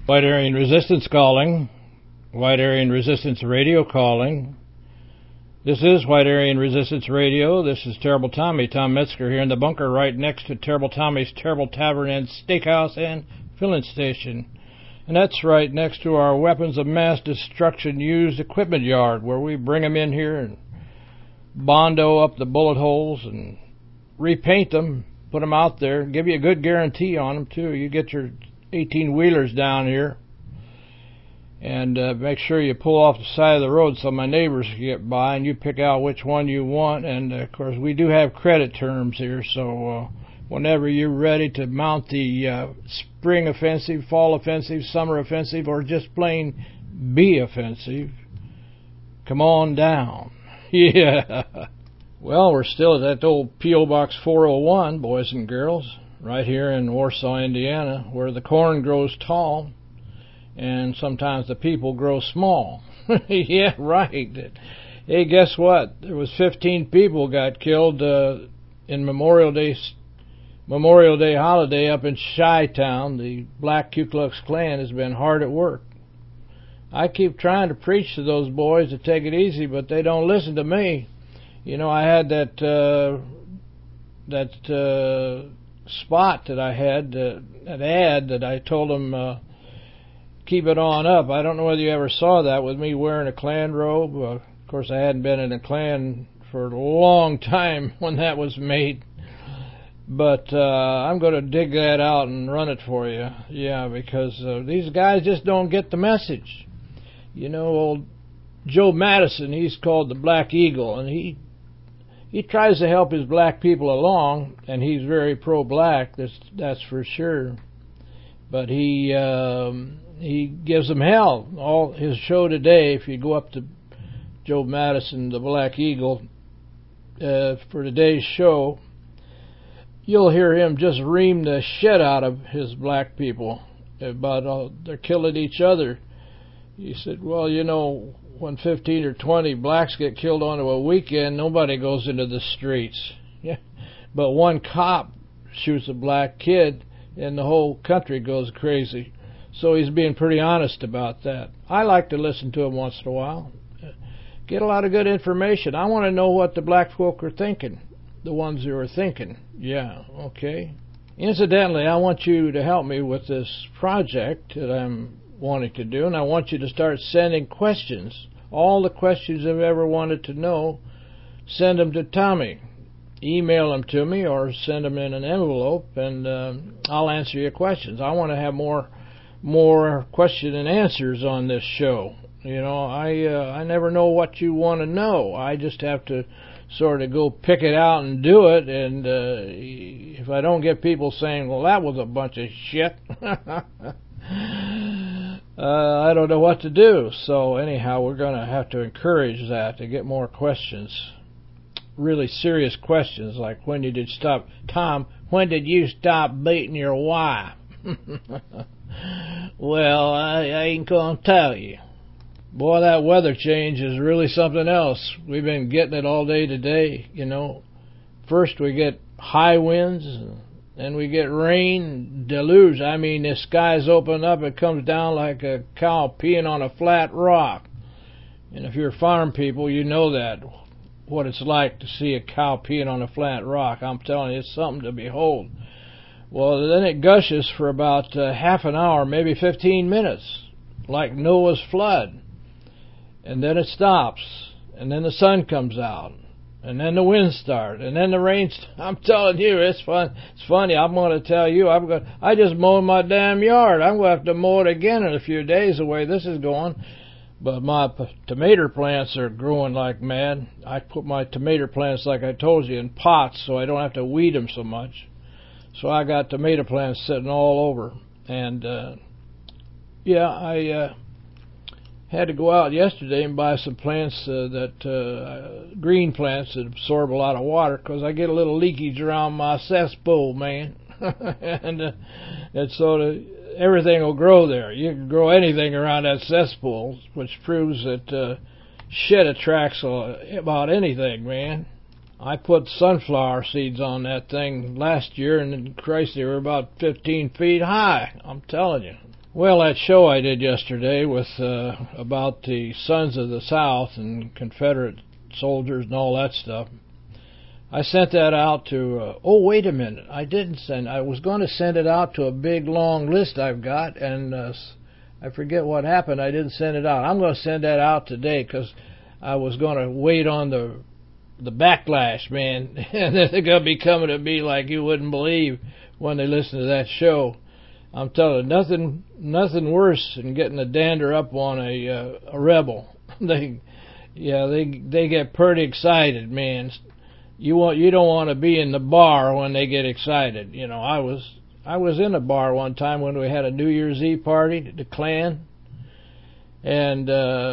White Aryan Resistance calling. White Aryan Resistance Radio calling. This is White Aryan Resistance Radio. This is Terrible Tommy, Tom Metzger, here in the bunker right next to Terrible Tommy's Terrible Tavern and Steakhouse and Filling Station. And that's right next to our Weapons of Mass Destruction Used Equipment Yard, where we bring them in here and bondo up the bullet holes and repaint them, put them out there, give you a good guarantee on them, too. You get your 18-wheelers down here, and make sure you pull off the side of the road so my neighbors can get by, and you pick out which one you want. And, of course, we do have credit terms here, so whenever you're ready to mount the spring offensive, fall offensive, summer offensive, or just plain be offensive, come on down. Yeah. Well, we're still at that old P.O. Box 401, boys and girls, right here in Warsaw, Indiana, where the corn grows tall and sometimes the people grow small. Yeah, right. Hey, guess what? There was 15 people got killed in Memorial Day holiday up in Chi-Town. The Black Ku Klux Klan has been hard at work. I keep trying to preach to those boys to take it easy, but they don't listen to me. You know, I had that spot that I had, an ad that I told them keep it on up. I don't know whether you ever saw that with me wearing a Klan robe. Of course, I hadn't been in a Klan for a long time when that was made. But I'm going to dig that out and run it for you. Yeah, because these guys just don't get the message. You know, old Joe Madison, he's called the Black Eagle, and he tries to help his black people along, and he's very pro-black, that's for sure. But he gives them hell. All his show today, if you go up to Joe Madison, the Black Eagle, for today's show, you'll hear him just ream the shit out of his black people about they're killing each other. He said, well, you know, when 15 or 20 blacks get killed on a weekend, nobody goes into the streets. Yeah. But one cop shoots a black kid, and the whole country goes crazy. So he's being pretty honest about that. I like to listen to him once in a while. Get a lot of good information. I want to know what the black folk are thinking, the ones who are thinking. Yeah, okay. Incidentally, I want you to help me with this project that I'm wanting to do, and I want you to start sending questions. All the questions you've ever wanted to know, send them to Tommy. Email them to me or send them in an envelope, and I'll answer your questions. I want to have more question and answers on this show. You know, I never know what you want to know. I just have to sort of go pick it out and do it, and if I don't get people saying, well, that was a bunch of shit, I don't know what to do. So anyhow, we're going to have to encourage that to get more questions, really serious questions, like when did you stop, Tom, when did you stop beating your wife? Well, I ain't going to tell you. Boy, that weather change is really something else. We've been getting it all day today, you know. First we get high winds, then we get rain, deluge. I mean, the skies open up, it comes down like a cow peeing on a flat rock. And if you're farm people, you know that, what it's like to see a cow peeing on a flat rock. I'm telling you, it's something to behold. Well, then it gushes for about half an hour, maybe 15 minutes, like Noah's flood. And then it stops, and then the sun comes out, and then the winds start, and then the rain. I'm telling you, it's fun. It's funny. I'm going to tell you, I just mowed my damn yard. I'm going to have to mow it again in a few days the way this is going. But my tomato plants are growing like mad. I put my tomato plants, like I told you, in pots so I don't have to weed them so much. So I got tomato plants sitting all over. And, yeah, I had to go out yesterday and buy some plants, green plants that absorb a lot of water, because I get a little leakage around my cesspool, man. and so everything will grow there. You can grow anything around that cesspool, which proves that shit attracts about anything, man. I put sunflower seeds on that thing last year, and Christ, they were about 15 feet high. I'm telling you. Well, that show I did yesterday with about the Sons of the South and Confederate soldiers and all that stuff, I sent that out to, wait a minute, I was going to send it out to a big long list I've got, and I forget what happened, I didn't send it out. I'm going to send that out today, because I was going to wait on the backlash, man, and they're going to be coming to me like you wouldn't believe when they listen to that show. I'm telling you, nothing worse than getting a dander up on a rebel. They get pretty excited, man. You don't want to be in the bar when they get excited. You know, I was in a bar one time when we had a New Year's Eve party, the Klan, and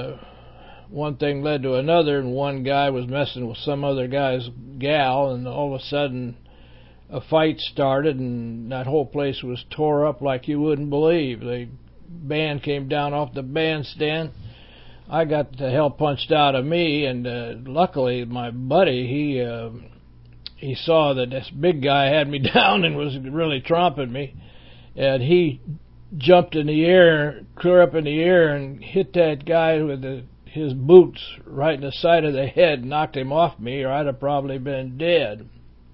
one thing led to another, and one guy was messing with some other guy's gal, and all of a sudden a fight started, and that whole place was tore up like you wouldn't believe. The band came down off the bandstand. I got the hell punched out of me, and luckily my buddy, he saw that this big guy had me down and was really tromping me, and he jumped in the air, clear up in the air, and hit that guy with his boots right in the side of the head, knocked him off me, or I'd have probably been dead.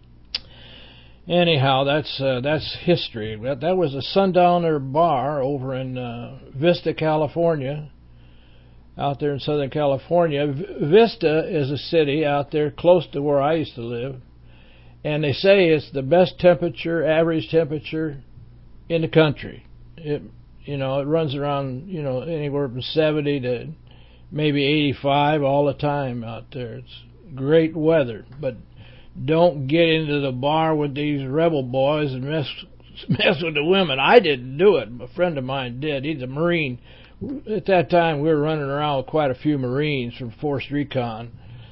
Anyhow, that's history. That was a Sundowner bar over in Vista, California, out there in Southern California. Vista is a city out there close to where I used to live, and they say it's the best temperature, average temperature in the country. It runs around, anywhere from 70 to maybe 85 all the time out there. It's great weather, but don't get into the bar with these rebel boys and mess with the women. I didn't do it. A friend of mine did. He's a Marine. At that time, we were running around with quite a few Marines from Force Recon,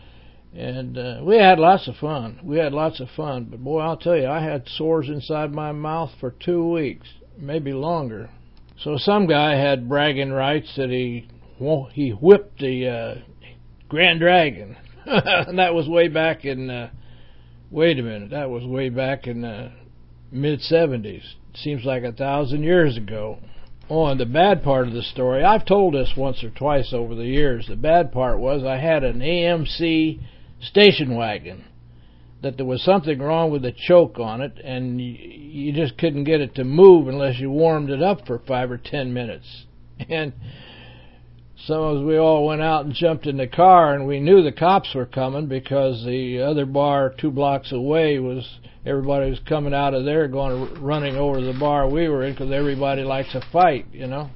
and we had lots of fun. But boy, I'll tell you, I had sores inside my mouth for 2 weeks, maybe longer. So some guy had bragging rights that he whipped the Grand Dragon. And that was way back in that was way back in the mid-70s. Seems like 1,000 years ago. Oh, and the bad part of the story, I've told this once or twice over the years. The bad part was I had an AMC station wagon that there was something wrong with the choke on it, and you just couldn't get it to move unless you warmed it up for 5 or 10 minutes. And so as we all went out and jumped in the car, and we knew the cops were coming because the other bar 2 blocks away everybody was coming out of there running over to the bar we were in, because everybody likes a fight,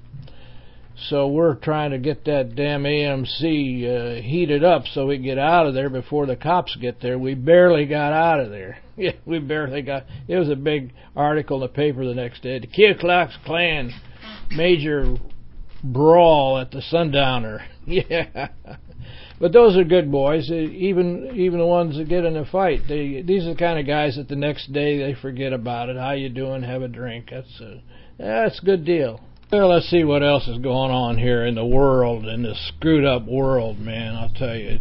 So we're trying to get that damn AMC heated up so we can get out of there before the cops get there. We barely got out of there. Yeah, we barely got. It was a big article in the paper the next day. The Ku Klux Klan major brawl at the Sundowner. Yeah. But those are good boys. Even the ones that get in a fight, these are the kind of guys that the next day they forget about it. How you doing? Have a drink. That's a good deal. Well, let's see what else is going on here in the world, in this screwed up world, man. I'll tell you,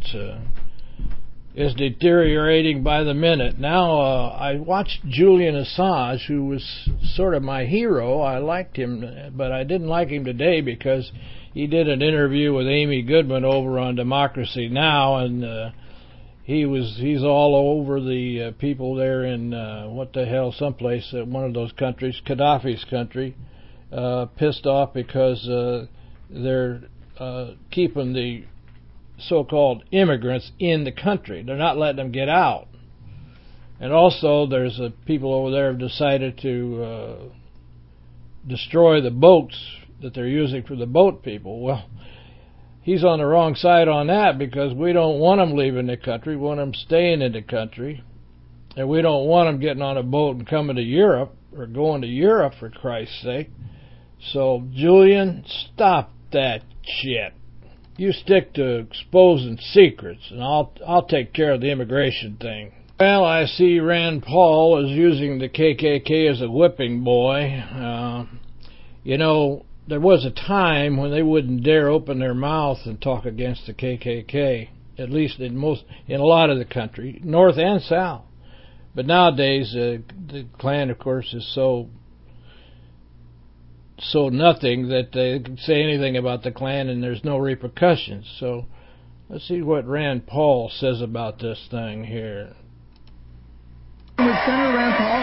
it's deteriorating by the minute. Now, I watched Julian Assange, who was sort of my hero. I liked him, but I didn't like him today because he did an interview with Amy Goodman over on Democracy Now!, and he's all over the people there in someplace, one of those countries, Gaddafi's country, pissed off because they're keeping the so-called immigrants in the country. They're not letting them get out. And also, there's people over there have decided to destroy the boats that they're using for the boat people. Well, he's on the wrong side on that, because we don't want them leaving the country. We want them staying in the country. And we don't want them getting on a boat and coming to Europe, or going to Europe, for Christ's sake. So, Julian, stop that shit. You stick to exposing secrets, and I'll take care of the immigration thing. Well, I see Rand Paul is using the KKK as a whipping boy. There was a time when they wouldn't dare open their mouth and talk against the KKK, at least in a lot of the country, north and south. But nowadays, the Klan, of course, is so so nothing that they can say anything about the Klan and there's no repercussions. So let's see what Rand Paul says about this thing here. With Senator Rand Paul,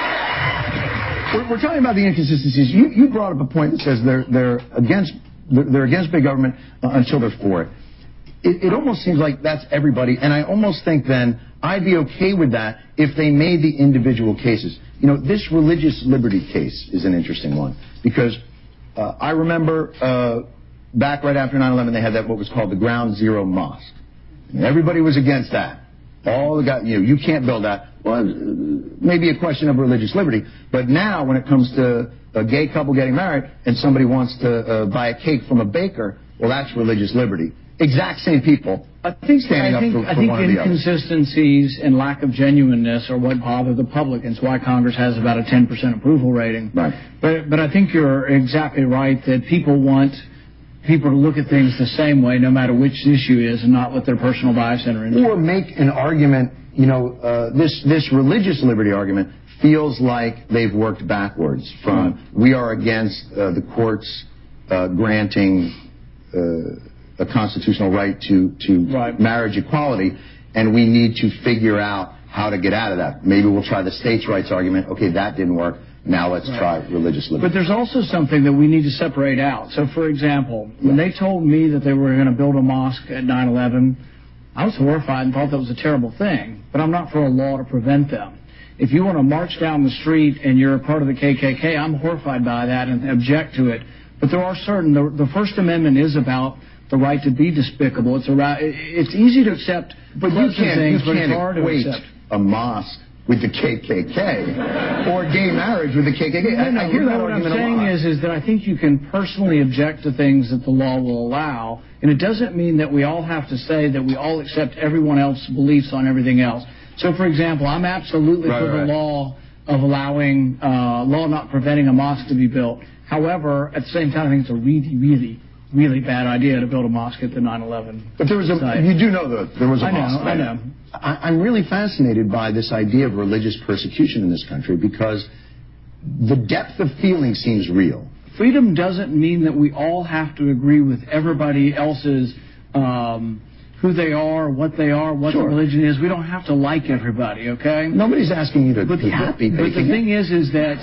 we're talking about the inconsistencies. You brought up a point that says they're against big government until they're for it. It almost seems like that's everybody, and I almost think then I'd be okay with that if they made the individual cases. You know, this religious liberty case is an interesting one because I remember back right after 9/11 they had that what was called the Ground Zero Mosque. And everybody was against that. All the guys, you can't build that. Well, maybe a question of religious liberty. But now when it comes to a gay couple getting married and somebody wants to buy a cake from a baker, well, that's religious liberty. Exact same people. I think inconsistencies and lack of genuineness are what bother the public. It's why Congress has about a 10% approval rating. Right. But I think you're exactly right that people want people to look at things the same way no matter which issue is and not let their personal bias enter into it. Or make an argument, this religious liberty argument feels like they've worked backwards from we are against the courts granting a constitutional right to marriage equality, and we need to figure out how to get out of that. Maybe we'll try the states' rights argument. Okay, that didn't work. Now let's try religious liberty. But there's also something that we need to separate out. So, for example, when they told me that they were going to build a mosque at 9/11, I was horrified and thought that was a terrible thing. But I'm not for a law to prevent them. If you want to march down the street and you're a part of the KKK, I'm horrified by that and object to it. But there are certain, the First Amendment is about the right to be despicable. It's easy to accept, but you can't equate a mosque with the KKK or gay marriage with the KKK. I hear that what I'm argument saying a lot. is that I think you can personally object to things that the law will allow, and it doesn't mean that we all have to say that we all accept everyone else's beliefs on everything else. So, for example, I'm absolutely for the law of allowing, law not preventing a mosque to be built. However, at the same time, I think it's a really bad idea to build a mosque at the 9/11. But there was you do know that there was a mosque. I know. I'm really fascinated by this idea of religious persecution in this country because the depth of feeling seems real. Freedom doesn't mean that we all have to agree with everybody else's who they are, what the religion is. We don't have to like everybody, okay? Nobody's asking you to be happy. But the thing is that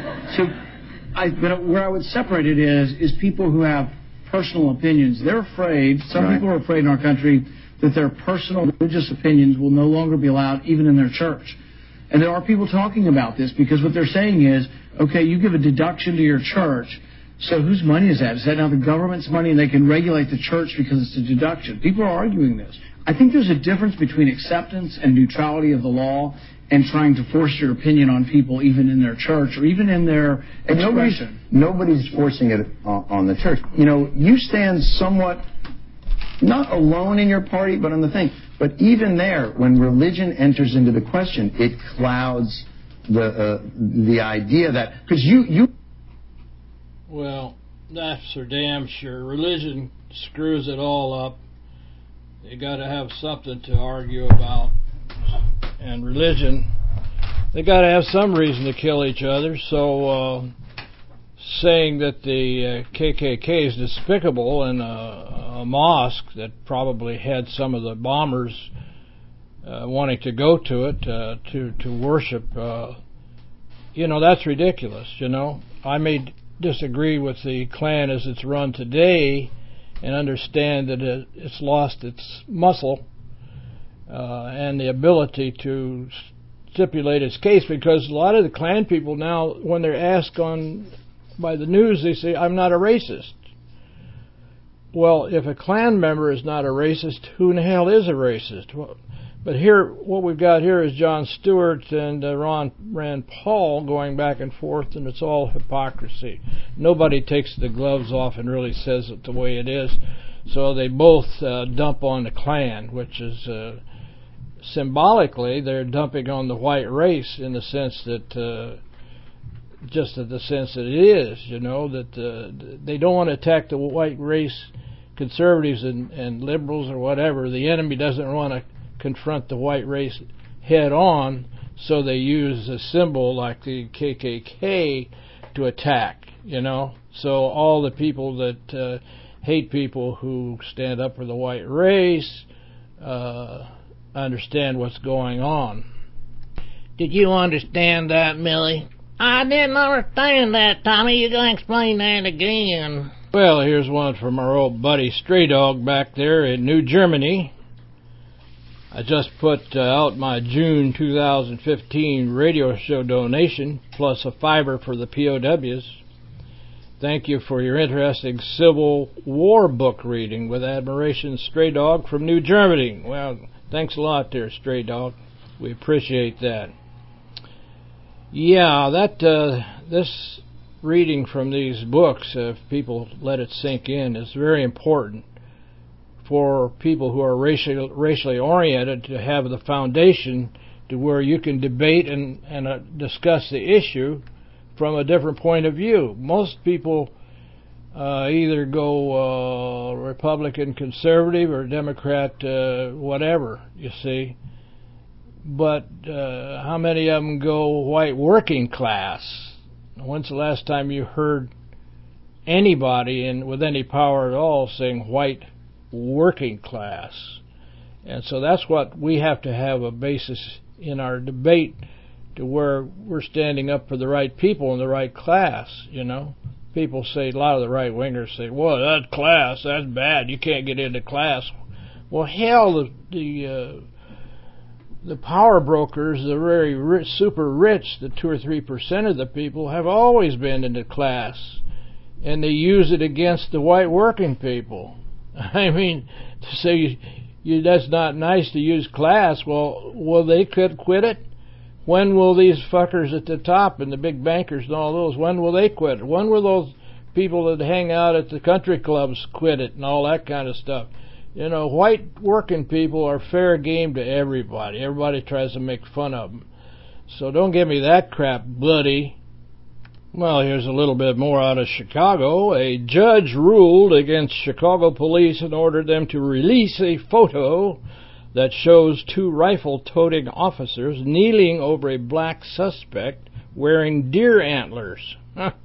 where I would separate it is people who have personal opinions. They're afraid. Some people are afraid in our country that their personal religious opinions will no longer be allowed even in their church. And there are people talking about this because what they're saying is, okay, you give a deduction to your church, so whose money is that? Is that now the government's money and they can regulate the church because it's a deduction? People are arguing this. I think there's a difference between acceptance and neutrality of the law and trying to force your opinion on people even in their church or even in their expression. Nobody's forcing it on the church. You stand somewhat not alone in your party, but on the thing. But even there, when religion enters into the question, it clouds the idea that because you. Well, that's for damn sure. Religion screws it all up. You got to have something to argue about, and religion, they got to have some reason to kill each other. So saying that the KKK is despicable and a mosque that probably had some of the bombers wanting to go to it to worship, that's ridiculous. I may disagree with the Klan as it's run today and understand that it's lost its muscle and the ability to stipulate its case, because a lot of the Klan people now, when they're asked by the news, they say, I'm not a racist. Well, if a Klan member is not a racist, who in the hell is a racist? But here, what we've got here is Jon Stewart and Rand Paul going back and forth, and it's all hypocrisy. Nobody takes the gloves off and really says it the way it is. So they both dump on the Klan, which is symbolically they're dumping on the white race in the sense that just in the sense that it is, that they don't want to attack the white race, conservatives and liberals or whatever. The enemy doesn't want to confront the white race head on, so they use a symbol like the KKK to attack, So all the people that hate people who stand up for the white race understand what's going on. Did you understand that, Millie? I didn't understand that, Tommy. You're going to explain that again. Well, here's one from our old buddy Stray Dog back there in New Germany. I just put out my June 2015 radio show donation, plus a $5 for the POWs. Thank you for your interesting Civil War book reading. With admiration, Stray Dog from New Germany. Well, thanks a lot there, Stray Dog. We appreciate that. Yeah, this reading from these books, if people let it sink in, is very important for people who are racially oriented to have the foundation to where you can debate and discuss the issue from a different point of view. Most people either go Republican conservative or Democrat whatever, you see. But how many of them go white working class? When's the last time you heard anybody with any power at all saying white working class? And so that's what we have to have a basis in our debate, to where we're standing up for the right people in the right class, you know. People say, a lot of the right-wingers say, well, that's class, that's bad, you can't get into class. Well, hell, the power brokers, the very rich, super rich, the 2 or 3% of the people, have always been into class, and they use it against the white working people. I mean, to say that's not nice to use class, well, will they could quit it? When will these fuckers at the top and the big bankers and all those, when will they quit it? When will those people that hang out at the country clubs quit it and all that kind of stuff? You know, white working people are fair game to everybody. Everybody tries to make fun of them. So don't give me that crap, buddy. Well, here's a little bit more out of Chicago. A judge ruled against Chicago police and ordered them to release a photo that shows 2 rifle-toting officers kneeling over a black suspect wearing deer antlers.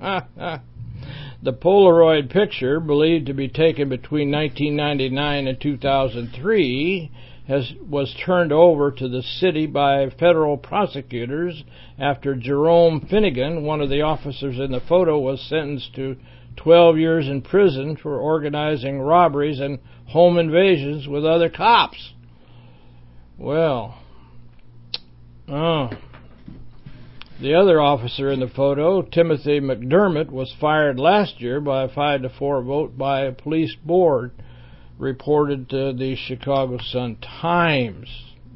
The Polaroid picture, believed to be taken between 1999 and 2003, was turned over to the city by federal prosecutors after Jerome Finnegan, one of the officers in the photo, was sentenced to 12 years in prison for organizing robberies and home invasions with other cops. Well, the other officer in the photo, Timothy McDermott, was fired last year by a 5-4 vote by a police board, reported to the Chicago Sun-Times.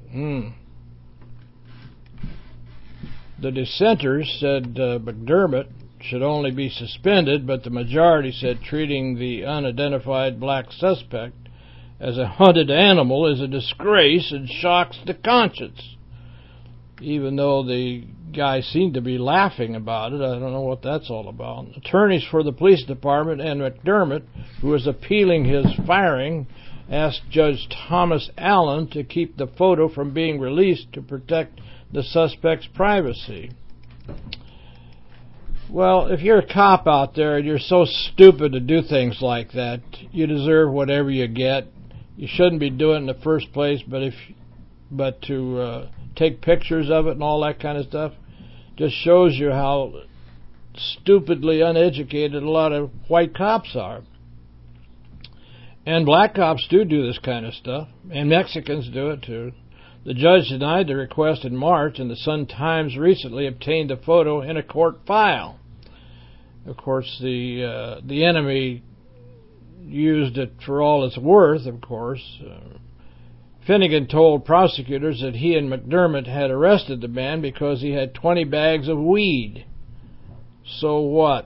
The dissenters said McDermott should only be suspended, but the majority said treating the unidentified black suspect as a hunted animal is a disgrace and shocks the conscience. Even though the guy seemed to be laughing about it, I don't know what that's all about. Attorneys for the police department and McDermott, who was appealing his firing, asked Judge Thomas Allen to keep the photo from being released to protect the suspect's privacy. Well, if you're a cop out there and you're so stupid to do things like that, you deserve whatever you get. You shouldn't be doing it in the first place, but to take pictures of it and all that kind of stuff just shows you how stupidly uneducated a lot of white cops are. And black cops do this kind of stuff, and Mexicans do it too. The judge denied the request in March, and the Sun-Times recently obtained the photo in a court file. Of course, the enemy used it for all it's worth, of course. Finnegan told prosecutors that he and McDermott had arrested the man because he had 20 bags of weed. So what?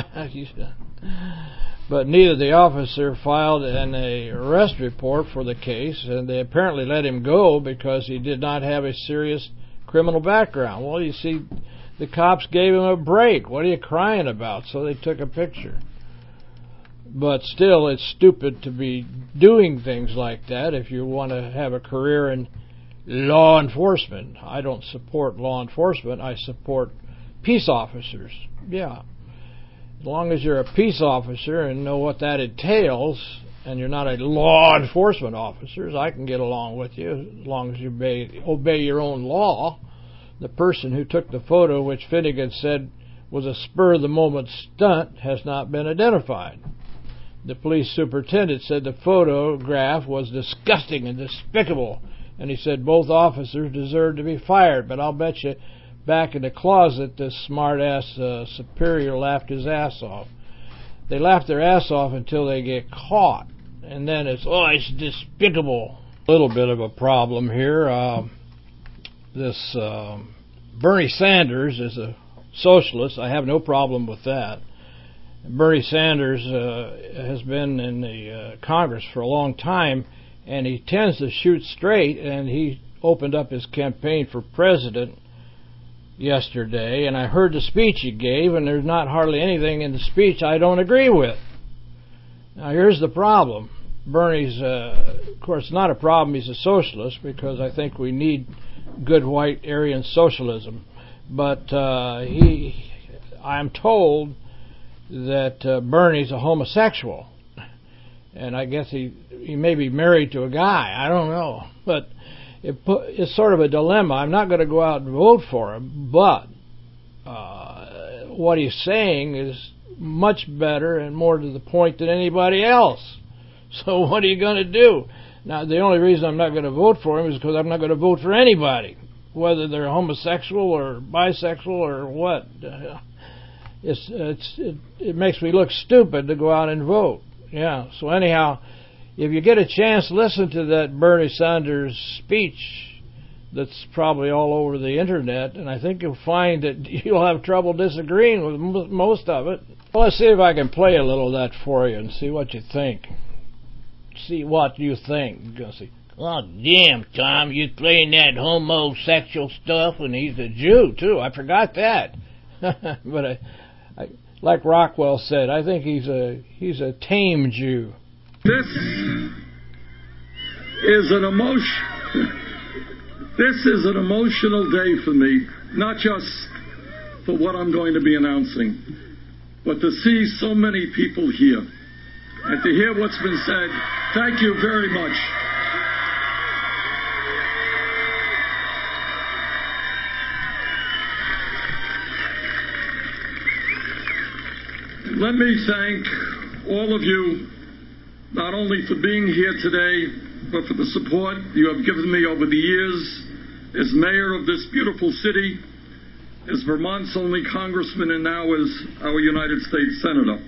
But neither the officer filed an arrest report for the case, and they apparently let him go because he did not have a serious criminal background. Well, you see, the cops gave him a break. What are you crying about? So they took a picture. But still, it's stupid to be doing things like that if you want to have a career in law enforcement. I don't support law enforcement. I support peace officers. Yeah. As long as you're a peace officer and know what that entails, and you're not a law enforcement officer, I can get along with you as long as you obey your own law. The person who took the photo, which Finnegan said was a spur-of-the-moment stunt, has not been identified. The police superintendent said the photograph was disgusting and despicable, and he said both officers deserved to be fired. But I'll bet you back in the closet this smart-ass superior laughed his ass off. They laugh their ass off until they get caught, and then it's despicable. A little bit of a problem here. This Bernie Sanders is a socialist. I have no problem with that. Bernie Sanders has been in the Congress for a long time, and he tends to shoot straight, and he opened up his campaign for president yesterday, and I heard the speech he gave, and there's not hardly anything in the speech I don't agree with. Now, here's the problem. Bernie's, of course, not a problem. He's a socialist, because I think we need good white Aryan socialism. But I'm told that Bernie's a homosexual, and I guess he may be married to a guy. I don't know, but it's sort of a dilemma. I'm not going to go out and vote for him, but what he's saying is much better and more to the point than anybody else. So what are you going to do? Now, the only reason I'm not going to vote for him is because I'm not going to vote for anybody, whether they're homosexual or bisexual or what. It makes me look stupid to go out and vote. Yeah. So anyhow, if you get a chance, listen to that Bernie Sanders speech that's probably all over the internet, and I think you'll find that you'll have trouble disagreeing with most of it. Well, let's see if I can play a little of that for you and see what you think. See what you think. You're going to say, oh, damn, Tom, you're playing that homosexual stuff, and he's a Jew, too. I forgot that. But I, like Rockwell said, I think he's a tame Jew. This is an emotional day for me, not just for what I'm going to be announcing, but to see so many people here and to hear what's been said. Thank you very much. Let me thank all of you, not only for being here today, but for the support you have given me over the years as mayor of this beautiful city, as Vermont's only congressman, and now as our United States Senator.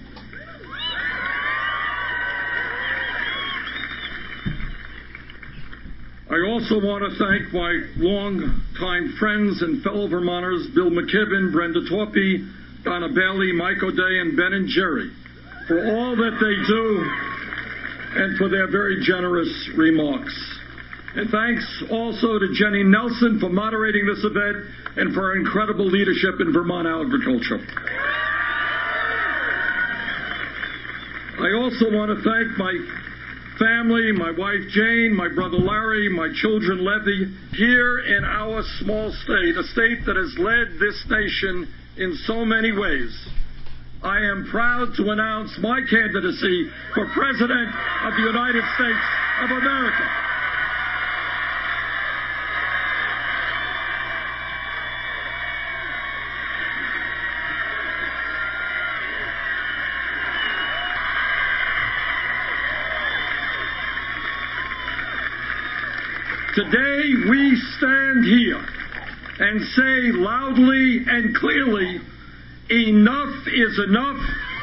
I also want to thank my longtime friends and fellow Vermonters, Bill McKibben, Brenda Torpey, Donna Bailey, Mike O'Day, and Ben and Jerry, for all that they do and for their very generous remarks. And thanks also to Jenny Nelson for moderating this event and for her incredible leadership in Vermont agriculture. I also want to thank my family, my wife Jane, my brother Larry, my children Levy, here in our small state, a state that has led this nation in so many ways. I am proud to announce my candidacy for President of the United States of America. Today we stand here and say loudly and clearly, enough is enough.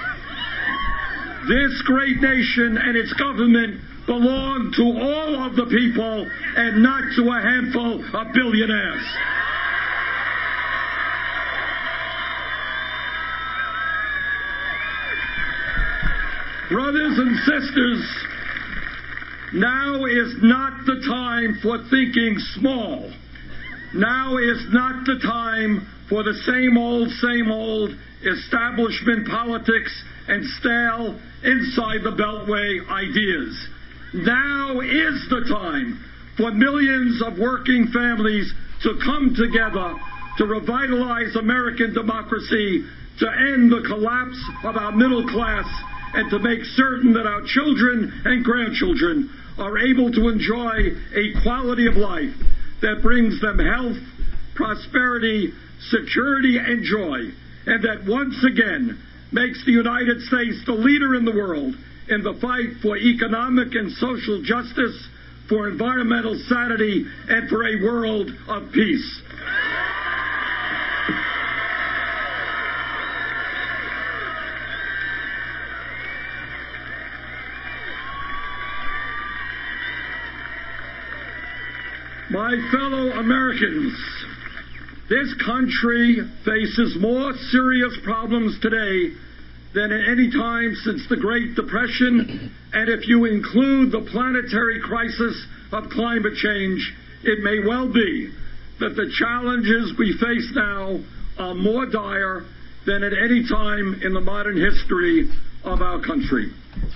This great nation and its government belong to all of the people and not to a handful of billionaires. Brothers and sisters, now is not the time for thinking small. Now is not the time for the same old establishment politics and stale inside the Beltway ideas. Now is the time for millions of working families to come together to revitalize American democracy, to end the collapse of our middle class and to make certain that our children and grandchildren are able to enjoy a quality of life that brings them health, prosperity, security, and joy, and that once again makes the United States the leader in the world in the fight for economic and social justice, for environmental sanity, and for a world of peace. My fellow Americans, this country faces more serious problems today than at any time since the Great Depression, and if you include the planetary crisis of climate change, it may well be that the challenges we face now are more dire than at any time in the modern history of our country.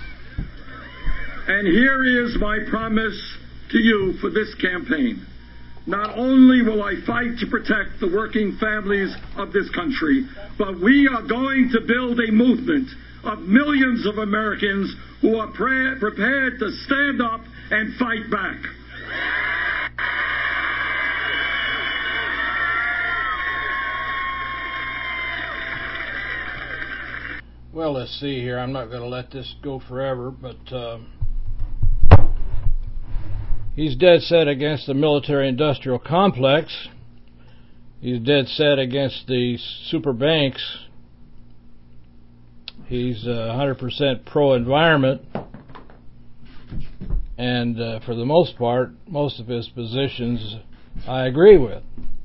And here is my promise to you for this campaign. Not only will I fight to protect the working families of this country, but we are going to build a movement of millions of Americans who are prepared to stand up and fight back. Well, let's see here. I'm not going to let this go forever, but he's dead set against the military-industrial complex. He's dead set against the super banks. He's 100% pro-environment. And for the most part, most of his positions I agree with.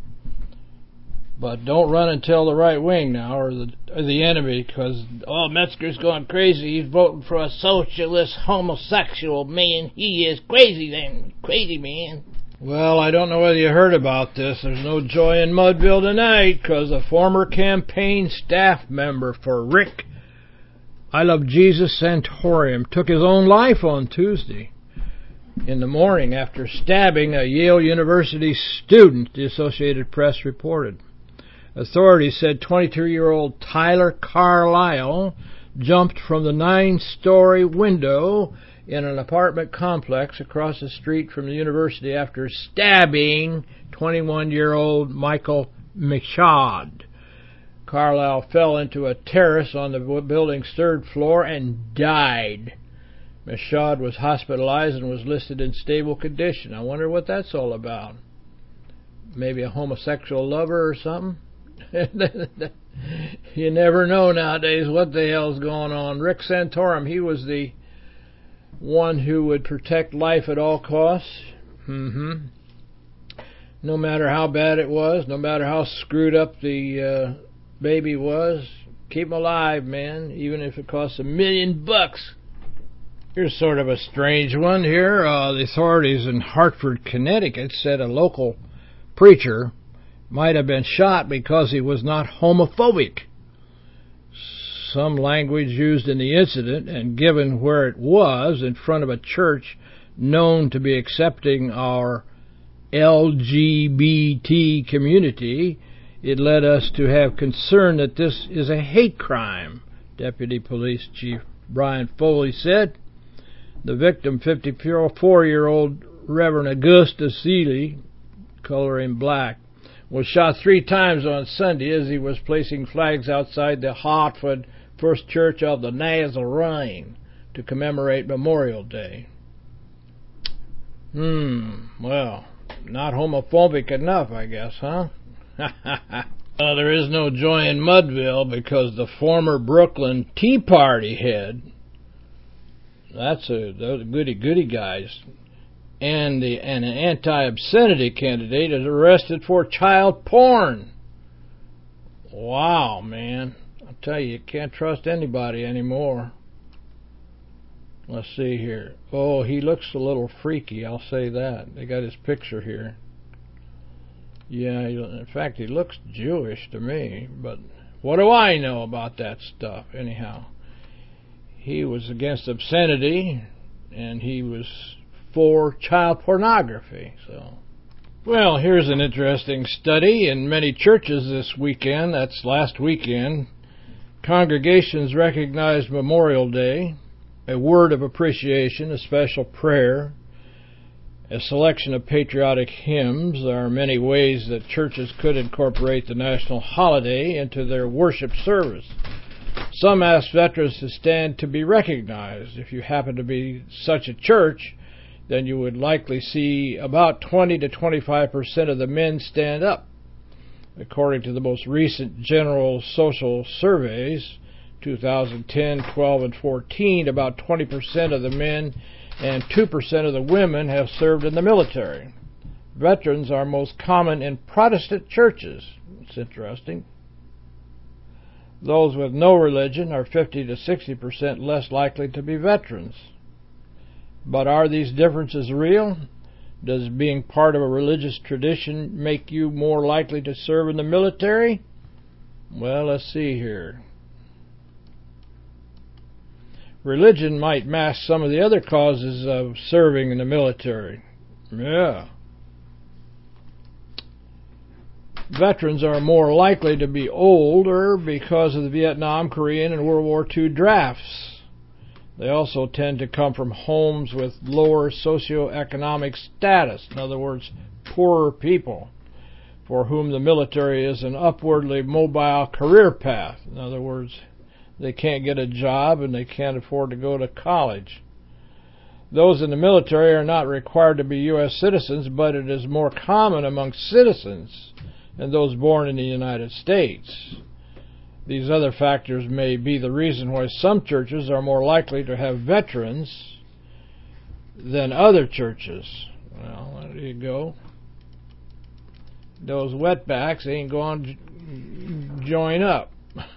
But don't run and tell the right wing now, or the enemy, because, Metzger's going crazy. He's voting for a socialist homosexual man. He is crazy then. Crazy man. Well, I don't know whether you heard about this. There's no joy in Mudville tonight, because a former campaign staff member for Rick I Love Jesus Santorum took his own life on Tuesday in the morning after stabbing a Yale University student, the Associated Press reported. Authorities said 22-year-old Tyler Carlisle jumped from the 9-story window in an apartment complex across the street from the university after stabbing 21-year-old Michael Michaud. Carlisle fell into a terrace on the building's third floor and died. Michaud was hospitalized and was listed in stable condition. I wonder what that's all about. Maybe a homosexual lover or something? You never know nowadays what the hell's going on. Rick Santorum, he was the one who would protect life at all costs. No matter how bad it was, no matter how screwed up the baby was, keep him alive, man, even if it costs $1 million. Here's sort of a strange one here. The authorities in Hartford, Connecticut said a local preacher might have been shot because he was not homophobic. Some language used in the incident, and given where it was, in front of a church known to be accepting our LGBT community, it led us to have concern that this is a hate crime, Deputy Police Chief Brian Foley said. The victim, 54-year-old Reverend Augustus Seeley, color in black, was shot 3 times on Sunday as he was placing flags outside the Hartford First Church of the Nazarene to commemorate Memorial Day. Well, not homophobic enough, I guess, huh? Well, there is no joy in Mudville because the former Brooklyn Tea Party head, those goody guys, and an anti-obscenity candidate is arrested for child porn. Wow, man. I'll tell you can't trust anybody anymore. Let's see here. Oh, he looks a little freaky, I'll say that. They got his picture here. Yeah, in fact, he looks Jewish to me, but what do I know about that stuff, anyhow? He was against obscenity, and he was for child pornography. So, well, here's an interesting study. In many churches this weekend, that's last weekend, Congregations recognize Memorial Day, a word of appreciation, a special prayer, a selection of patriotic hymns. There are many ways that churches could incorporate the national holiday into their worship service. Some ask veterans to stand to be recognized. If you happen to be such a church, then you would likely see about 20 to 25% of the men stand up. According to the most recent General Social Surveys, 2010, 12, and 14, about 20% of the men and 2% of the women have served in the military. Veterans are most common in Protestant churches. It's interesting. Those with no religion are 50 to 60% less likely to be veterans. But are these differences real? Does being part of a religious tradition make you more likely to serve in the military? Well, let's see here. Religion might mask some of the other causes of serving in the military. Yeah. Veterans are more likely to be older because of the Vietnam, Korean, and World War II drafts. They also tend to come from homes with lower socioeconomic status, in other words, poorer people, for whom the military is an upwardly mobile career path. In other words, they can't get a job and they can't afford to go to college. Those in the military are not required to be U.S. citizens, but it is more common among citizens and those born in the United States. These other factors may be the reason why some churches are more likely to have veterans than other churches. Well, there you go. Those wetbacks ain't going to join up.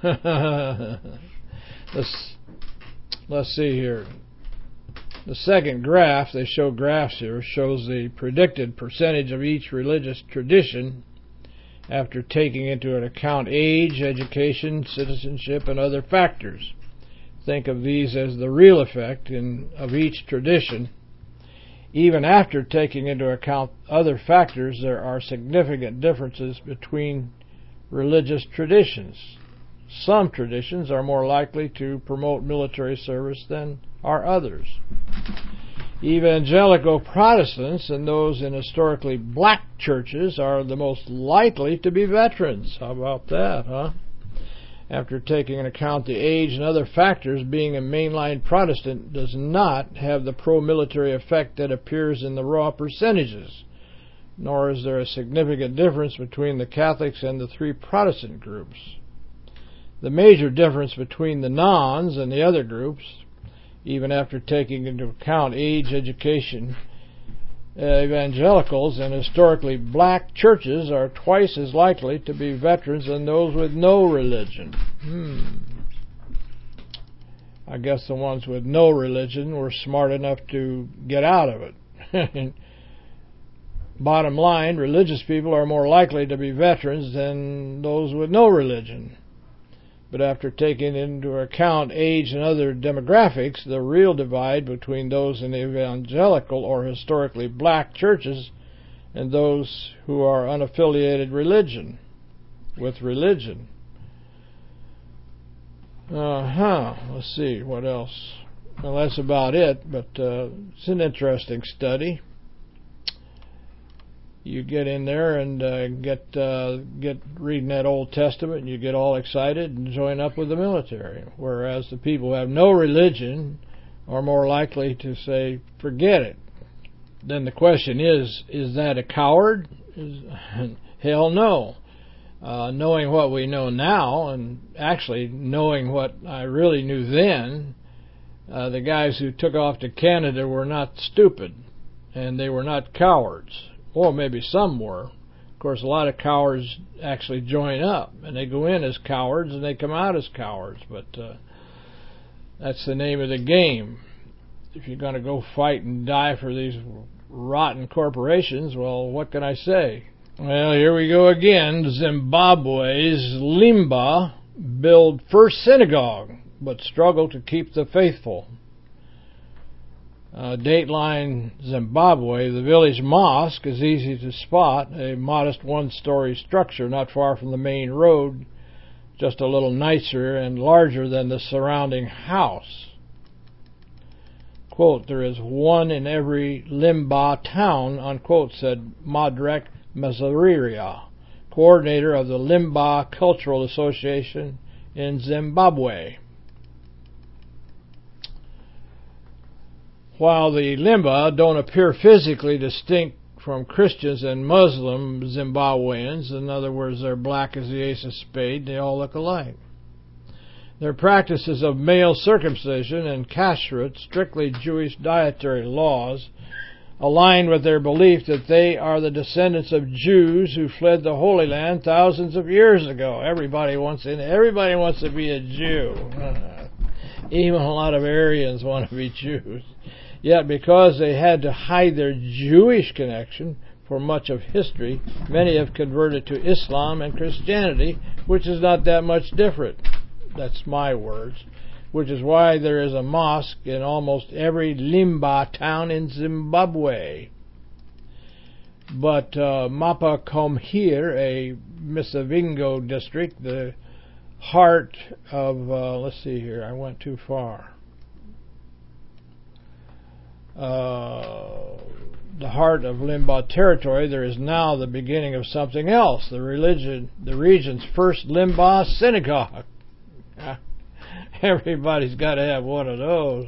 Let's see here. The second graph, they show graphs here, shows the predicted percentage of each religious tradition after taking into account age, education, citizenship, and other factors. Think of these as the real effect of each tradition. Even after taking into account other factors, there are significant differences between religious traditions. Some traditions are more likely to promote military service than are others. Evangelical Protestants and those in historically black churches are the most likely to be veterans. How about that, huh? After taking into account the age and other factors, being a mainline Protestant does not have the pro-military effect that appears in the raw percentages, nor is there a significant difference between the Catholics and the three Protestant groups. The major difference between the nones and the other groups, even after taking into account age, education, evangelicals and historically black churches are twice as likely to be veterans than those with no religion. I guess the ones with no religion were smart enough to get out of it. Bottom line, religious people are more likely to be veterans than those with no religion. But after taking into account age and other demographics, the real divide between those in evangelical or historically black churches and those who are unaffiliated with religion. Let's see, what else? Well, that's about it, but it's an interesting study. You get in there and get reading that Old Testament, and you get all excited and join up with the military. Whereas the people who have no religion are more likely to say, forget it. Then the question is that a coward? Hell no. Knowing what we know now, and actually knowing what I really knew then, the guys who took off to Canada were not stupid, and they were not cowards. Well, maybe some were. Of course, a lot of cowards actually join up, and they go in as cowards, and they come out as cowards, but that's the name of the game. If you're going to go fight and die for these rotten corporations, well, what can I say? Well, here we go again. Zimbabwe's Limba build first synagogue, but struggle to keep the faithful. Dateline Zimbabwe, the village mosque is easy to spot, a modest one-story structure not far from the main road, just a little nicer and larger than the surrounding house. Quote, there is one in every Limba town, unquote, said Madrek Mazaria, coordinator of the Limba Cultural Association in Zimbabwe. While the Limba don't appear physically distinct from Christians and Muslim Zimbabweans, in other words, they're black as the ace of spades, they all look alike. Their practices of male circumcision and kashrut, strictly Jewish dietary laws, align with their belief that they are the descendants of Jews who fled the Holy Land thousands of years ago. Everybody wants to be a Jew. Even a lot of Aryans want to be Jews. Yet because they had to hide their Jewish connection for much of history, many have converted to Islam and Christianity, which is not that much different. That's my words. Which is why there is a mosque in almost every Limba town in Zimbabwe. But Mapakomhir, a Misavingo district, the heart of, let's see here, I went too far. The heart of Limba territory, there is now the beginning of something else, the region's first Limba synagogue. Everybody's got to have one of those.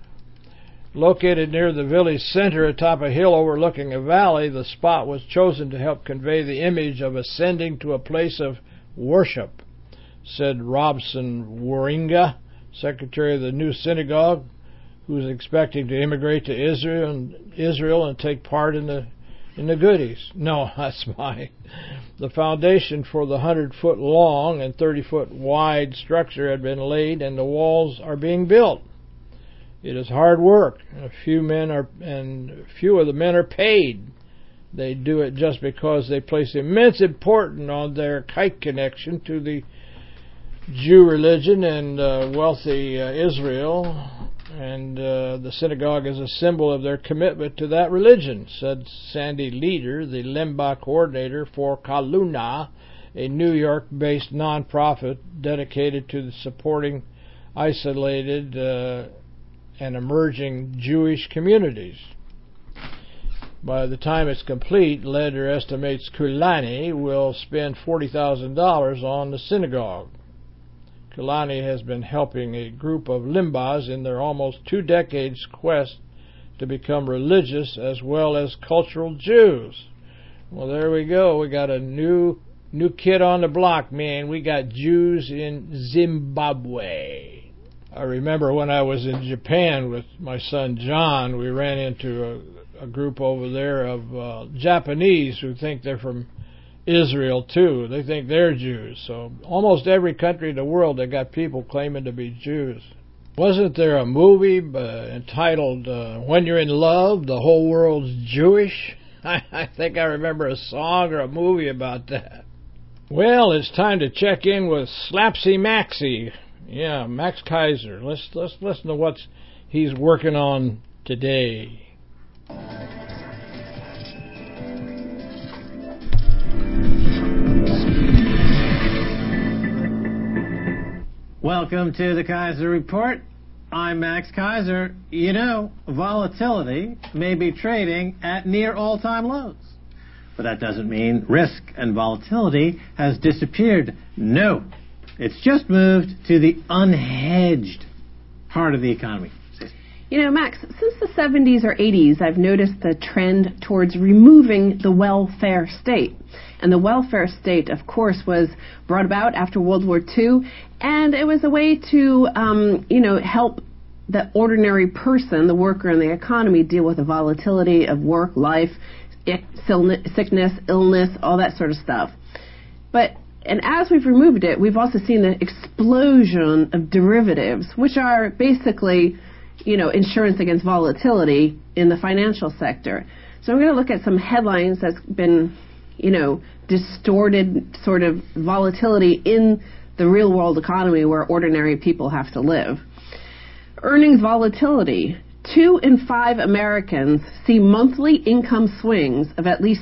Located near the village center atop a hill overlooking a valley, the spot was chosen to help convey the image of ascending to a place of worship, said Robson Waringa, secretary of the new synagogue, who's expecting to immigrate to Israel and take part in the goodies. No, that's mine. The foundation for the 100-foot long and 30-foot wide structure had been laid, and the walls are being built. It is hard work, and a few of the men are paid. They do it just because they place immense importance on their kite connection to the Jew religion and wealthy Israel. And the synagogue is a symbol of their commitment to that religion, said Sandy Leader, the Limba coordinator for Kaluna, a New York-based nonprofit dedicated to supporting isolated and emerging Jewish communities. By the time it's complete, Leader estimates Kulani will spend $40,000 on the synagogue. Kulani has been helping a group of Limbas in their almost 2 decades quest to become religious as well as cultural Jews. Well, there we go. We got a new kid on the block, man. We got Jews in Zimbabwe. I remember when I was in Japan with my son John, we ran into a group over there of Japanese who think they're from Israel too. They think they're Jews. So almost every country in the world, they got people claiming to be Jews. Wasn't there a movie entitled When You're in Love, the Whole World's Jewish? I think I remember a song or a movie about that. Well, it's time to check in with Slapsy Maxie. Yeah, Max Kaiser. Let's listen to what he's working on today. Welcome to the Kaiser Report. I'm Max Kaiser. You know, volatility may be trading at near all-time lows. But that doesn't mean risk and volatility has disappeared. No. It's just moved to the unhedged part of the economy. You know, Max, since the 70s or 80s, I've noticed the trend towards removing the welfare state. And the welfare state, of course, was brought about after World War II, and it was a way to, help the ordinary person, the worker in the economy, deal with the volatility of work, life, sickness, illness, all that sort of stuff. And as we've removed it, we've also seen the explosion of derivatives, which are basically, insurance against volatility in the financial sector. So I'm going to look at some headlines that's been, distorted sort of volatility in the real world economy where ordinary people have to live. Earnings volatility. 2 in 5 Americans see monthly income swings of at least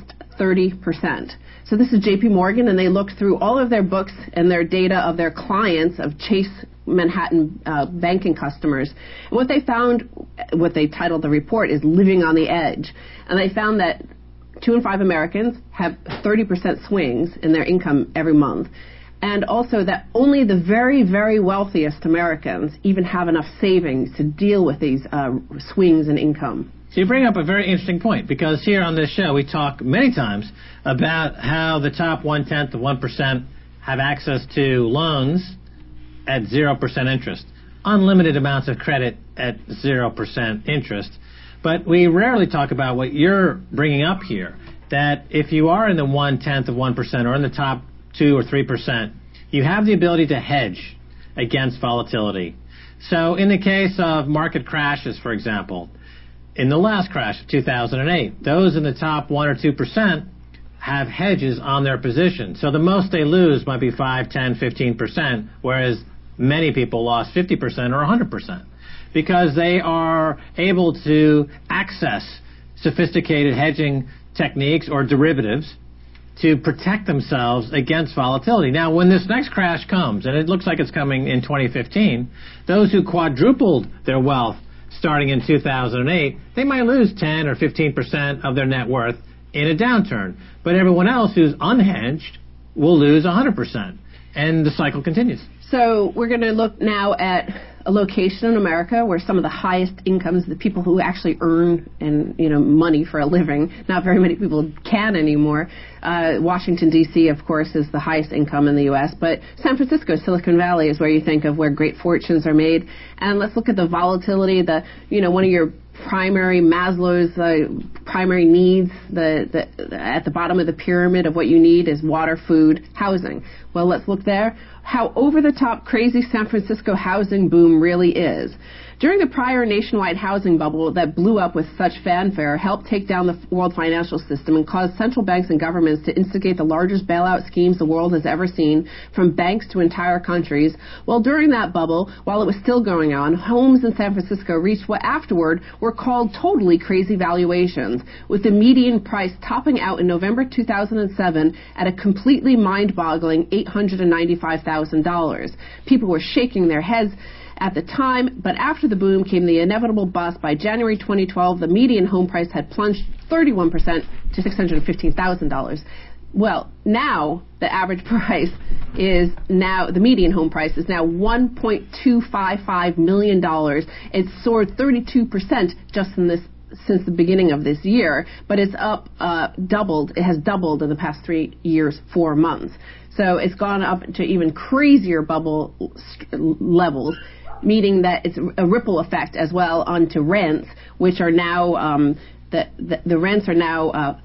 30%. So this is JP Morgan, and they looked through all of their books and their data of their clients, of Chase Manhattan banking customers. And what they found, what they titled the report, is living on the edge. And they found that 2 in 5 Americans have 30% swings in their income every month. And also that only the very, very wealthiest Americans even have enough savings to deal with these swings in income. So you bring up a very interesting point, because here on this show we talk many times about how the top 1/10 of 1% have access to loans at 0% interest, unlimited amounts of credit at 0% interest. But we rarely talk about what you're bringing up here, that if you are in the 1/10 of 1% or in the top 2 or 3%, you have the ability to hedge against volatility. So in the case of market crashes, for example, in the last crash of 2008, those in the top 1 or 2% have hedges on their position. So the most they lose might be 5, 10, 15%, whereas many people lost 50% or 100%, because they are able to access sophisticated hedging techniques or derivatives to protect themselves against volatility. Now, when this next crash comes, and it looks like it's coming in 2015, those who quadrupled their wealth starting in 2008, they might lose 10 or 15% of their net worth in a downturn. But everyone else who's unhedged will lose 100%. And the cycle continues. So we're going to look now at a location in America where some of the highest incomes, the people who actually earn money for a living, not very many people can anymore. Washington, D.C., of course, is the highest income in the U.S., but San Francisco, Silicon Valley, is where you think of where great fortunes are made. And let's look at the volatility, one of your primary Maslow's primary needs, at the bottom of the pyramid of what you need is water, food, housing. Well, let's look there. How over-the-top crazy San Francisco housing boom really is. During the prior nationwide housing bubble that blew up with such fanfare, helped take down the world financial system and caused central banks and governments to instigate the largest bailout schemes the world has ever seen, from banks to entire countries. Well, during that bubble, while it was still going on, homes in San Francisco reached what afterward were called totally crazy valuations, with the median price topping out in November 2007 at a completely mind-boggling $895,000. People were shaking their heads at the time, but after the boom came the inevitable bust. By January 2012, the median home price had plunged 31% to $615,000. Well, now the average price is the median home price is now $1.255 million. It soared 32% just since the beginning of this year, but it's up doubled. It has doubled in the past 3 years, 4 months. So it's gone up to even crazier bubble levels, meaning that it's a ripple effect as well onto rents, which are now the rents are now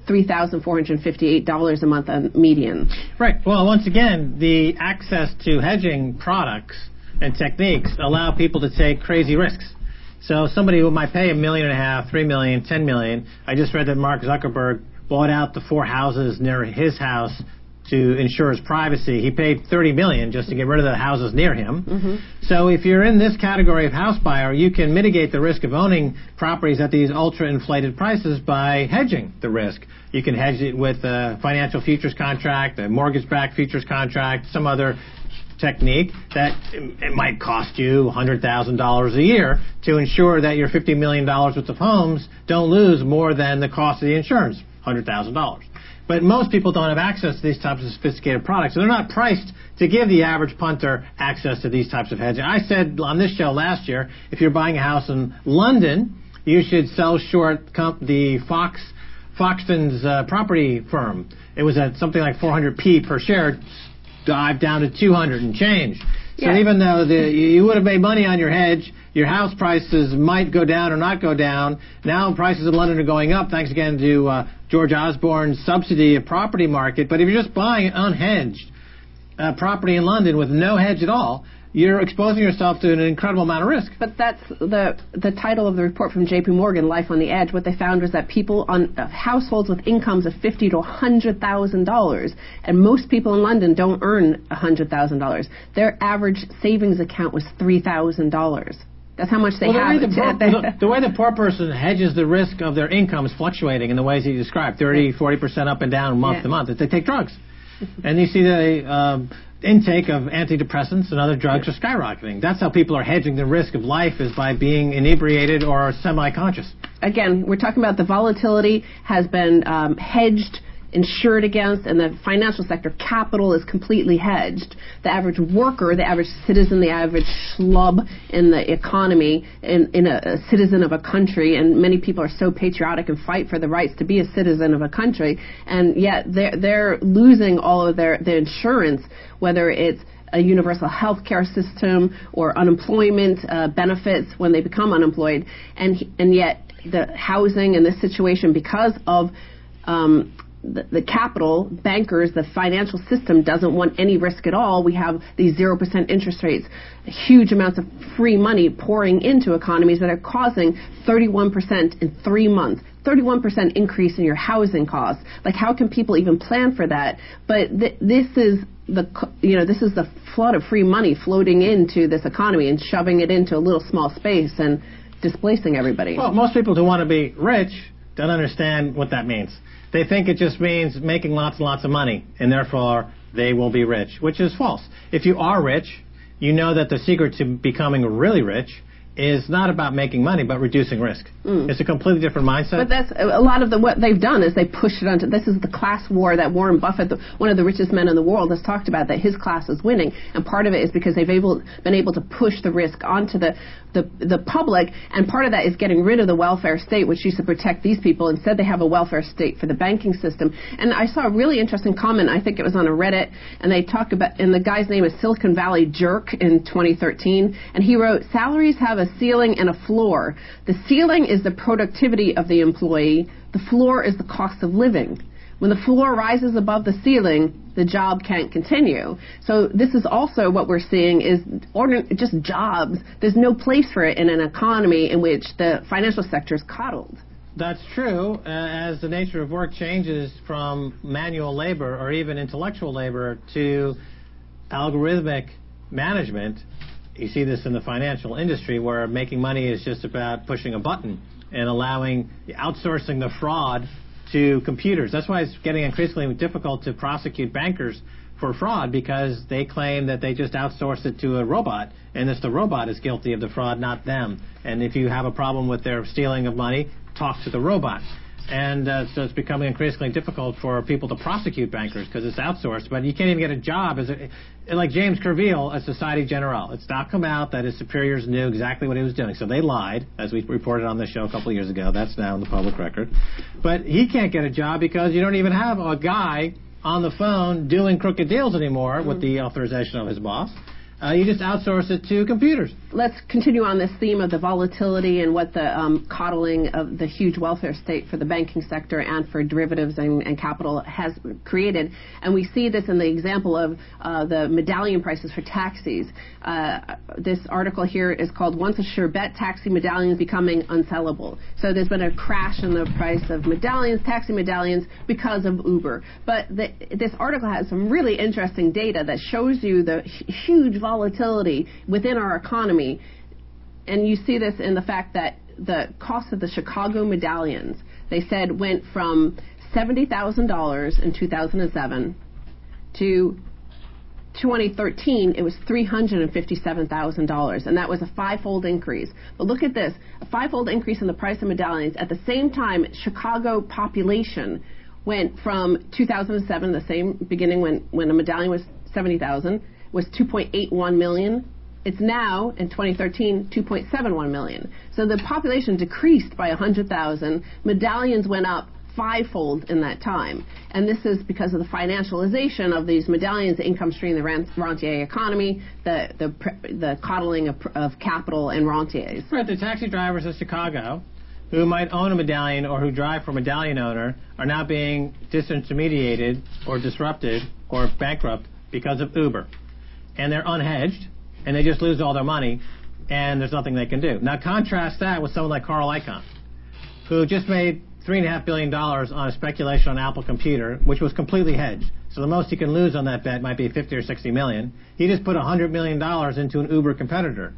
$3,458 a month on median. Right. Well, once again, the access to hedging products and techniques allow people to take crazy risks. So somebody who might pay $1.5 million, $3 million, $10 million. I just read that Mark Zuckerberg bought out the 4 houses near his house to ensure his privacy. He paid $30 million just to get rid of the houses near him. Mm-hmm. So if you're in this category of house buyer, you can mitigate the risk of owning properties at these ultra-inflated prices by hedging the risk. You can hedge it with a financial futures contract, a mortgage-backed futures contract, some other technique that it might cost you $100,000 a year to ensure that your $50 million worth of homes don't lose more than the cost of the insurance, $100,000. But most people don't have access to these types of sophisticated products. So they're not priced to give the average punter access to these types of hedging. I said on this show last year, if you're buying a house in London, you should sell short the Foxton's property firm. It was at something like 400p per share, dive down to 200 and change. So even though you would have made money on your hedge, your house prices might go down or not go down. Now prices in London are going up, thanks again to George Osborne's subsidy of property market. But if you're just buying unhedged property in London with no hedge at all, you're exposing yourself to an incredible amount of risk. But that's the title of the report from JP Morgan, Life on the Edge. What they found was that people on households with incomes of $50,000 to $100,000, and most people in London don't earn $100,000. Their average savings account was $3,000. That's how much they have. The way the poor person hedges the risk of their income is fluctuating in the ways you described, 30, 40% up and down month to month. They take drugs. And you see the intake of antidepressants and other drugs are skyrocketing. That's how people are hedging the risk of life, is by being inebriated or semi-conscious. Again, we're talking about the volatility has been hedged, insured against, and the financial sector capital is completely hedged. The average worker, the average citizen, the average schlub in the economy, in a citizen of a country, and many people are so patriotic and fight for the rights to be a citizen of a country, and yet they're losing all of their insurance, whether it's a universal health care system or unemployment benefits when they become unemployed, and yet the housing in this situation, because of the capital, bankers, the financial system doesn't want any risk at all. We have these 0% interest rates, huge amounts of free money pouring into economies that are causing 31% in 3 months. 31% increase in your housing costs. Like, how can people even plan for that? But this is the flood of free money floating into this economy and shoving it into a little small space and displacing everybody. Well, most people who want to be rich don't understand what that means. They think it just means making lots and lots of money, and therefore they will be rich, which is false. If you are rich, you know that the secret to becoming really rich is not about making money, but reducing risk. It's a completely different mindset. But that's a lot of what they've done is they push it onto. This is the class war that Warren Buffett, one of the richest men in the world, has talked about, that his class is winning, and part of it is because they've been able to push the risk onto the public, and part of that is getting rid of the welfare state, which used to protect these people. Instead, they have a welfare state for the banking system. And I saw a really interesting comment. I think it was on a Reddit, and they talk about, and the guy's name is Silicon Valley Jerk in 2013, and he wrote, "Salaries have a ceiling and a floor. The ceiling is the productivity of the employee. The floor is the cost of living. When the floor rises above the ceiling, the job can't continue." So this is also what we're seeing is just jobs. There's no place for it in an economy in which the financial sector is coddled. That's true. As the nature of work changes from manual labor or even intellectual labor to algorithmic management, you see this in the financial industry, where making money is just about pushing a button and outsourcing the fraud to computers. That's why it's getting increasingly difficult to prosecute bankers for fraud, because they claim that they just outsourced it to a robot, and the robot is guilty of the fraud, not them. And if you have a problem with their stealing of money, talk to the robot. And so it's becoming increasingly difficult for people to prosecute bankers because it's outsourced. But you can't even get a job like James Kerviel at Societe Generale. It's not come out that his superiors knew exactly what he was doing. So they lied, as we reported on the show a couple of years ago. That's now in the public record. But he can't get a job because you don't even have a guy on the phone doing crooked deals anymore with the authorization of his boss. You just outsource it to computers. Let's continue on this theme of the volatility and what the coddling of the huge welfare state for the banking sector and for derivatives and capital has created. And we see this in the example of the medallion prices for taxis. This article here is called "Once a Sure Bet, Taxi Medallions Becoming Unsellable." So there's been a crash in the price of taxi medallions, because of Uber. But this article has some really interesting data that shows you the huge volatility within our economy, and you see this in the fact that the cost of the Chicago medallions, they said, went from $70,000 in 2007 to 2013 it was $357,000, and that was a five-fold increase. But look at this, a five-fold increase in the price of medallions. At the same time, Chicago population went from 2007, the same beginning when a medallion was 70,000, was 2.81 million. It's now, in 2013, 2.71 million. So the population decreased by 100,000. Medallions went up fivefold in that time. And this is because of the financialization of these medallions, the income stream, the rentier economy, the coddling of capital and rentiers. Right, the taxi drivers of Chicago who might own a medallion or who drive for a medallion owner are now being disintermediated or disrupted or bankrupt because of Uber. And they're unhedged, and they just lose all their money, and there's nothing they can do. Now contrast that with someone like Carl Icahn, who just made $3.5 billion on a speculation on Apple Computer, which was completely hedged. So the most he can lose on that bet might be $50 or $60 million. He just put $100 million into an Uber competitor.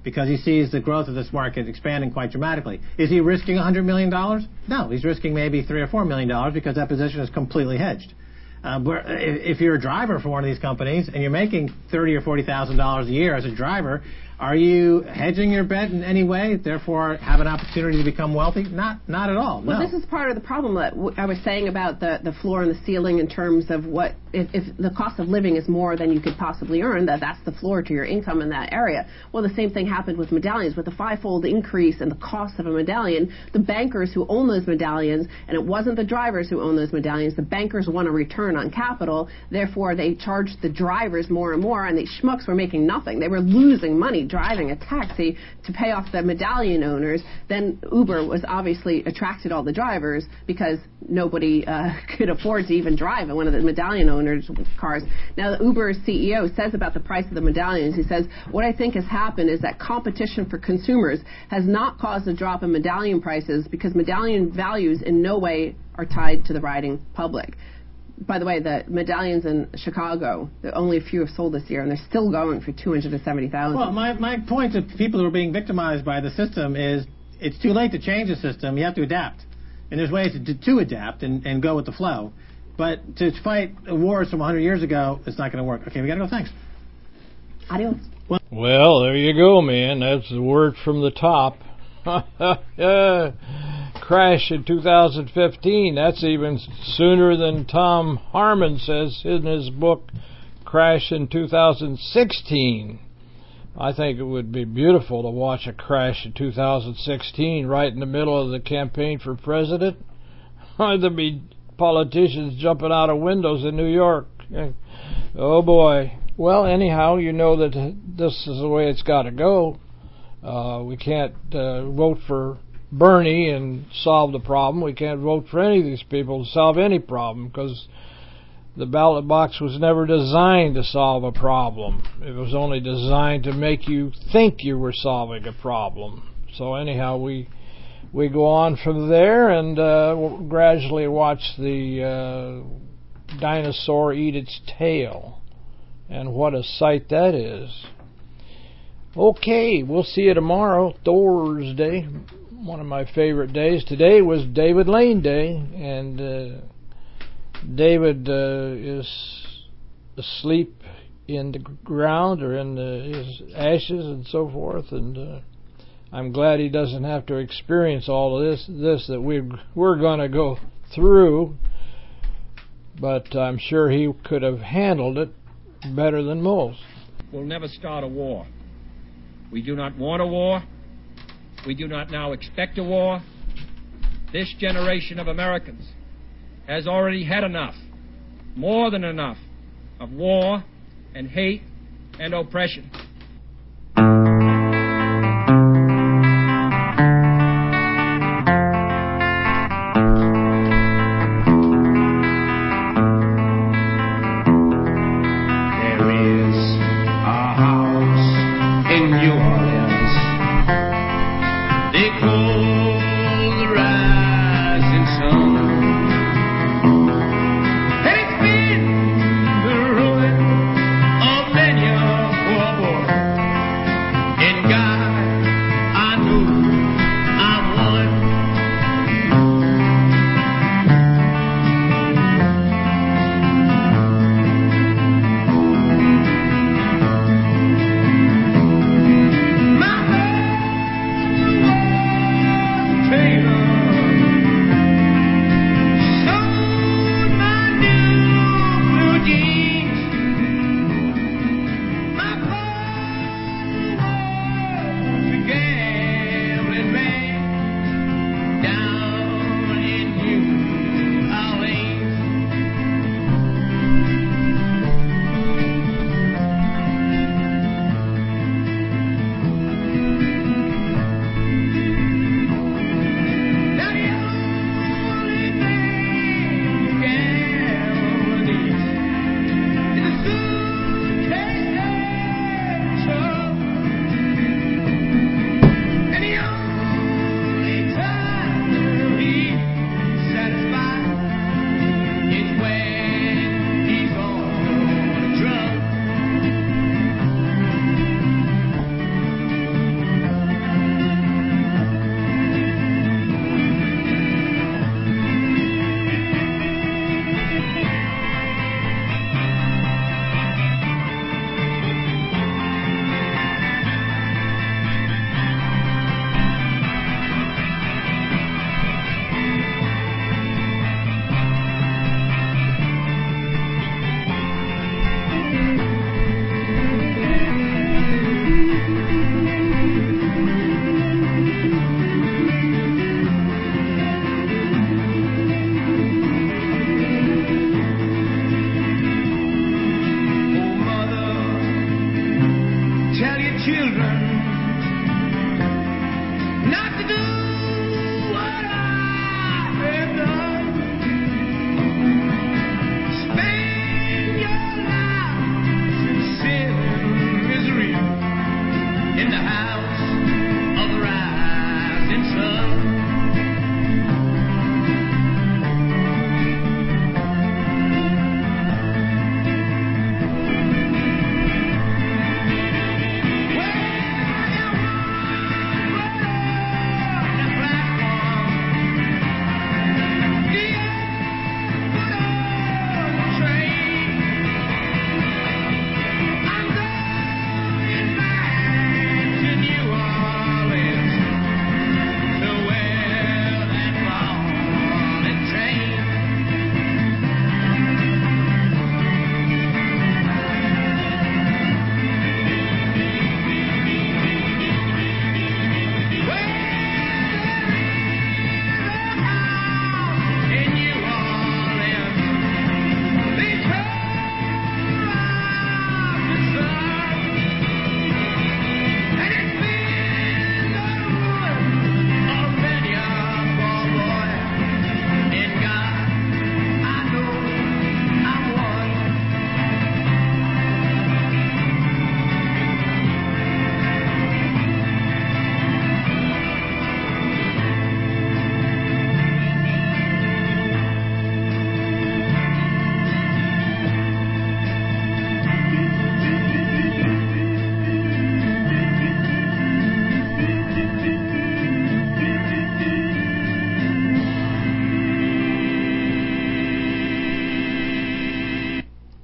because he sees the growth of this market expanding quite dramatically. Is he risking $100 million? No, he's risking maybe $3 or $4 million because that position is completely hedged. If you're a driver for one of these companies and you're making $30,000 or $40,000 a year as a driver, are you hedging your bet in any way, therefore have an opportunity to become wealthy? Not at all. Well, this is part of the problem that I was saying about the floor and the ceiling in terms of what if the cost of living is more than you could possibly earn, that's the floor to your income in that area. Well, the same thing happened with medallions. With the fivefold increase in the cost of a medallion, the bankers who own those medallions, and it wasn't the drivers who own those medallions, the bankers want a return on capital, therefore they charged the drivers more and more, and the schmucks were making nothing. They were losing money driving a taxi to pay off the medallion owners. Then Uber was obviously attracted all the drivers because nobody could afford to even drive in one of the medallion owners' cars. Now, the Uber CEO says about the price of the medallions, he says, what I think has happened is that competition for consumers has not caused a drop in medallion prices because medallion values in no way are tied to the riding public. By the way, the medallions in Chicago, only a few have sold this year, and they're still going for $270,000. Well, my point to people who are being victimized by the system is it's too late to change the system. You have to adapt. And there's ways to adapt and go with the flow. But to fight wars from 100 years ago, it's not going to work. Okay, we got to go. Thanks. Adios. Well, there you go, man. That's the word from the top. Crash in 2015. That's even sooner than Tom Harmon says in his book, Crash in 2016. I think it would be beautiful to watch a crash in 2016 right in the middle of the campaign for president. There'd be politicians jumping out of windows in New York. Oh, boy. Well, anyhow, you know that this is the way it's got to go. We can't vote for Bernie and solve the problem. We can't vote for any of these people to solve any problem because the ballot box was never designed to solve a problem. It was only designed to make you think you were solving a problem. So anyhow, we go on from there and we'll gradually watch the dinosaur eat its tail. And what a sight that is. Okay, we'll see you tomorrow, Thursday. One of my favorite days. Today was David Lane Day, and David is asleep in the ground or in his ashes and so forth, and I'm glad he doesn't have to experience all of this that we're going to go through, but I'm sure he could have handled it better than most. We'll never start a war. We do not want a war. We do not now expect a war. This generation of Americans has already had enough, more than enough, of war and hate and oppression.